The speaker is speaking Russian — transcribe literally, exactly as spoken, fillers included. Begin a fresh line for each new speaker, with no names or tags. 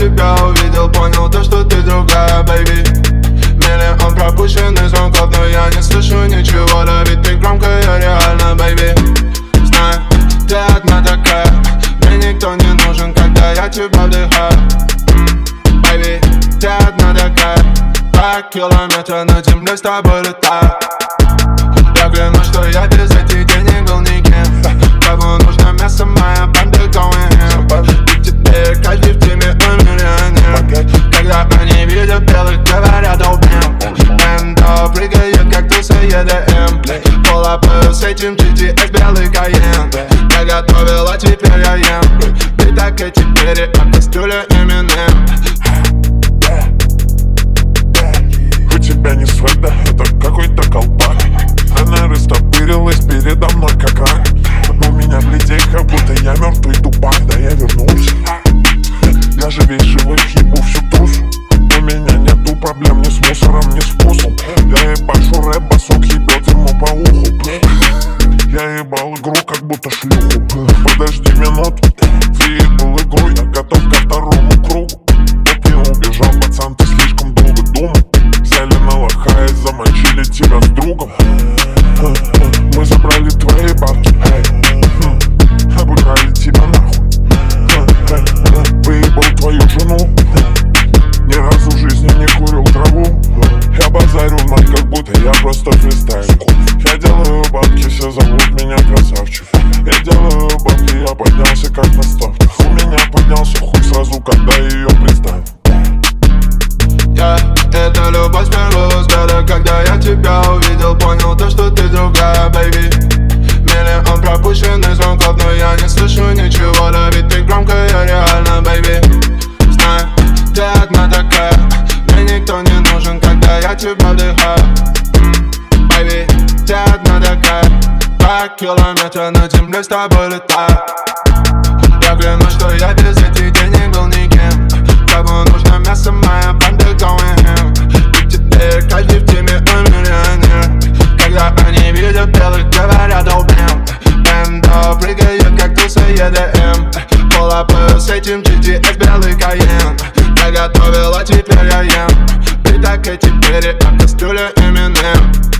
тебя увидел, понял то, что ты другая, baby. Миллион пропущенных звонков, но я не слышу ничего. Да ведь ты громкая, реально, baby. Знаю, ты одна такая, мне никто не нужен, когда я тебя вдыхаю. Baby, ты одна такая, два километра над землей с тобой летаю. Я клянусь, что я без этих денег был никем. Кому нужно мясо, моя банда going ham. Ведь теперь каждый в теме он миллионер. Когда они видят белых, говорят долбим. Эндо прыгает, как туса и дэ эм. Полапаю с этим джи ти эс, белый кайен. Я готовил, а теперь я ем. Ты так и теперь, а кастрюля Eminem.
У тебя не свой, да, это какой-то колпак. Она растопырилась передо мной как рак. У меня бледей, как будто я мертвый тупак. Да я вернулся, я же весь живой, ебу всю тусу. У меня нету проблем ни с мусором, ни с вкусом. Я ебашу рэп, басок ебет ему по уху. Я ебал игру, как будто шлюху. Подожди минуту, выебал игру, я готов ко второму кругу. Вот не убежал, пацан, ты слишком долго думал. Взяли на лоха и замочили тебя с другом. Мы забрали твои бабки, обыграли тебя нахуй. Выебал твою жену, ни разу в жизни не курил траву. Я базарю мать, как будто я просто фристайл. Я делаю бабки, все зовут меня красавчик. Я делаю бабки, я поднялся как на ставках. У меня поднялся хуй сразу, когда ее представил.
Я, это любовь с первого взгляда. Когда я тебя увидел, понял то, что ты другая, baby. Миллион пропущенных звонков, но я не слышу ничего. Да ведь ты громкая, реально, baby. Знаю, ты одна такая, мне никто не нужен, когда я тебя вдыхаю. Baby, ты одна такая, два километра над землей с тобой летаю. Я клянусь, что я без этих денег был никем. Кому нужно мясо, моя банда going ham. Ведь теперь каждый в теме он миллионер. Когда они видят белых, говорят долбим. Эндо прыгает, как туса и дэ эм. Полапаю с этим джи ти эс, белый кайен. Я готовил, а теперь я ем. Ты так и теперь, а кастрюля Eminem.